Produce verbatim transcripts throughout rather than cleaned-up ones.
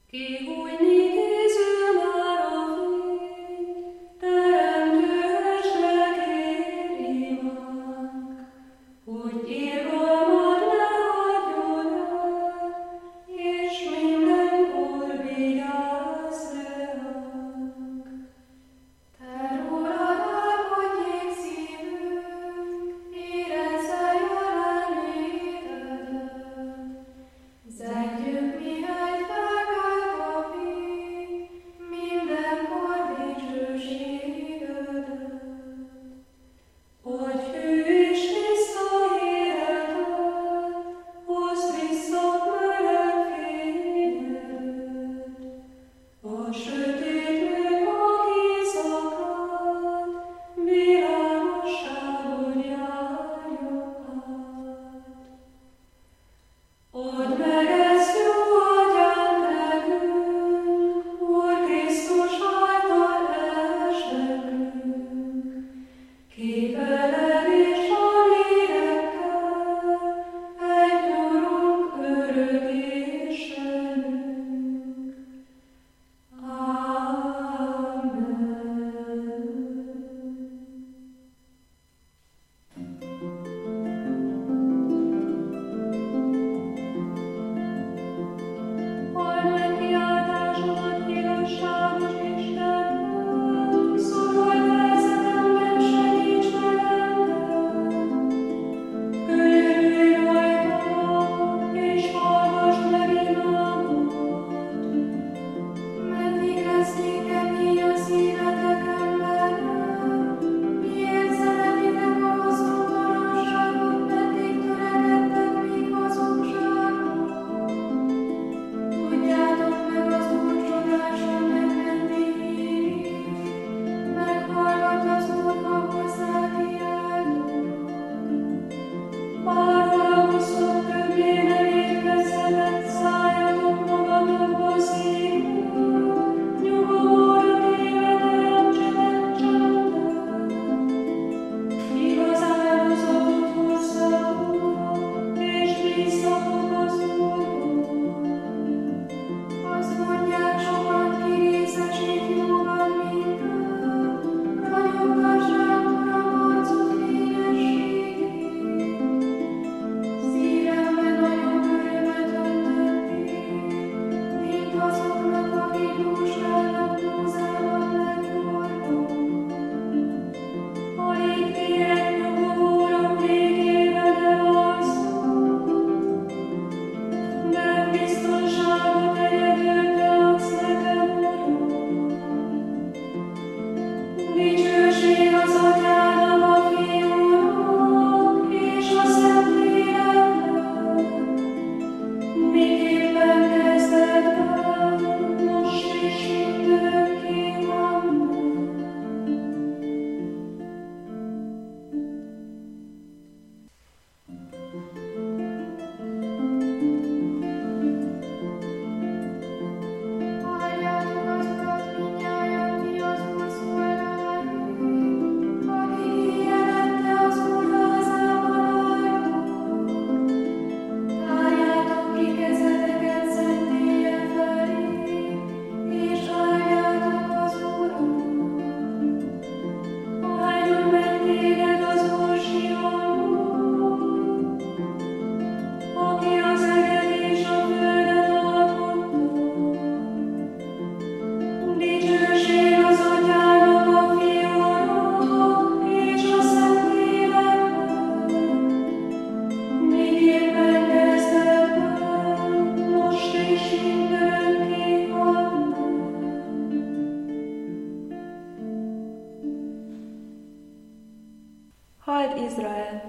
Halld Izrael!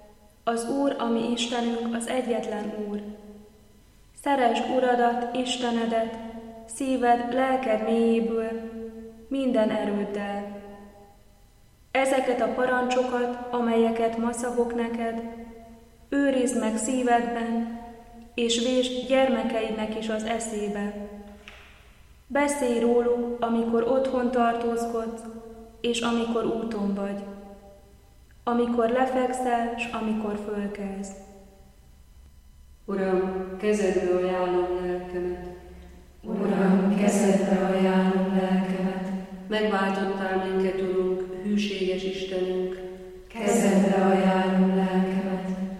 Az Úr, a mi Istenünk, az egyetlen Úr. Szeresd Uradat, Istenedet, szíved, lelked mélyéből, minden erőddel. Ezeket a parancsokat, amelyeket ma szavok neked, őrizd meg szívedben, és vésd gyermekeidnek is az eszébe. Beszélj róluk, amikor otthon tartózkodsz, és amikor úton vagy, amikor lefekszel, s amikor fölkelsz. Uram, kezedbe ajánlom lelkemet. Uram,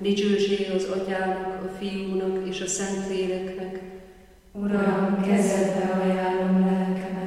Dicsőség az Atyának, a Fiúnak és a Szentléleknek. Uram, kezedbe ajánlom lelkemet.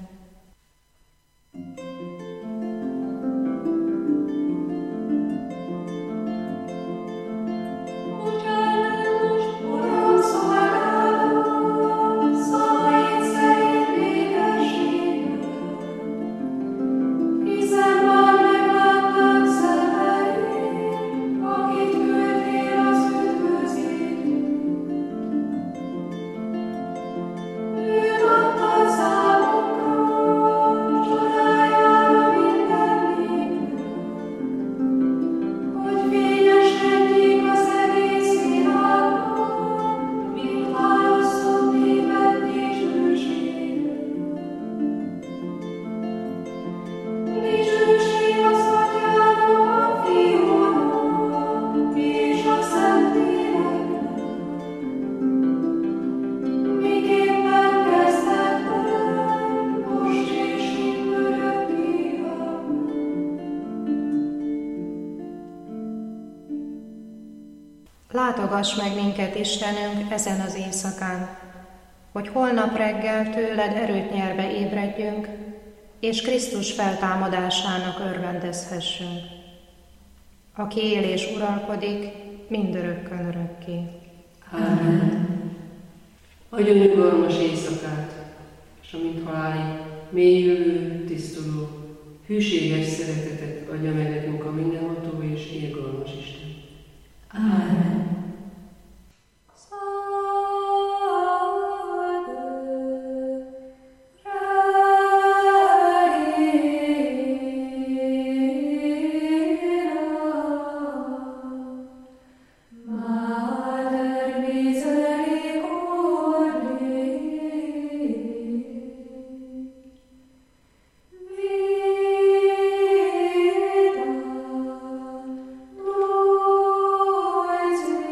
Látogass meg minket, Istenünk, ezen az éjszakán, hogy holnap reggel tőled erőt nyerve ébredjünk, és Krisztus feltámadásának örvendezhessünk, aki él és uralkodik mindörökkön örökké. Ámen. Adjon nyugalmas éjszakát, és amint halálig mélyülő, tisztuló, hűséges szeretetet adja meg nekünk a mindenható és irgalmas Isten. Ámen. Lord,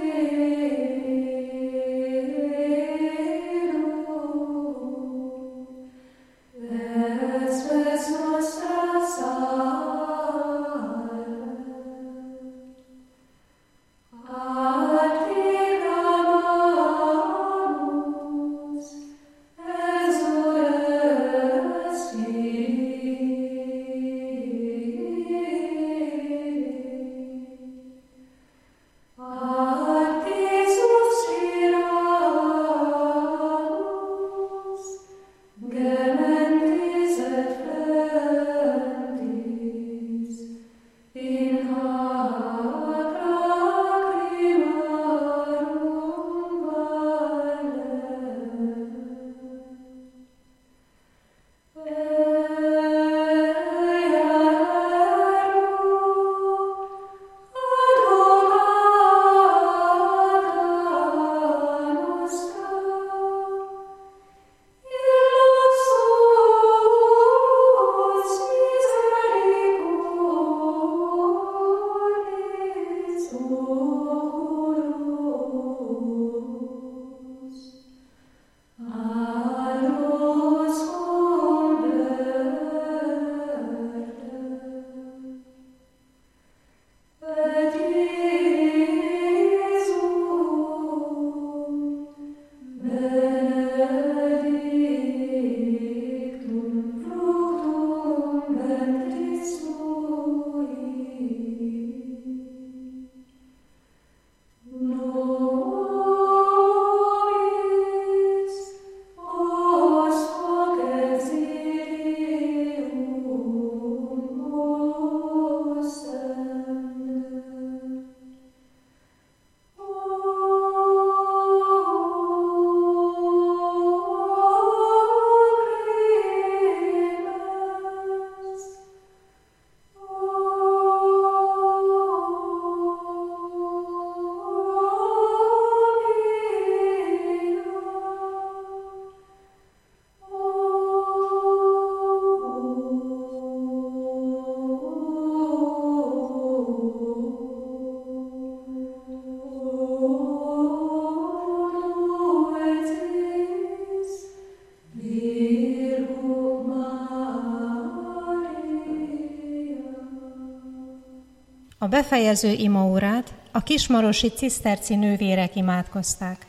A befejező imaórát a kismarosi ciszterci nővérek imádkozták.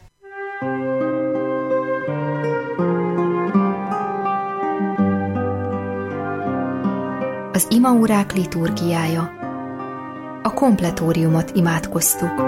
Az imaórák liturgiája. A kompletóriumot imádkoztuk.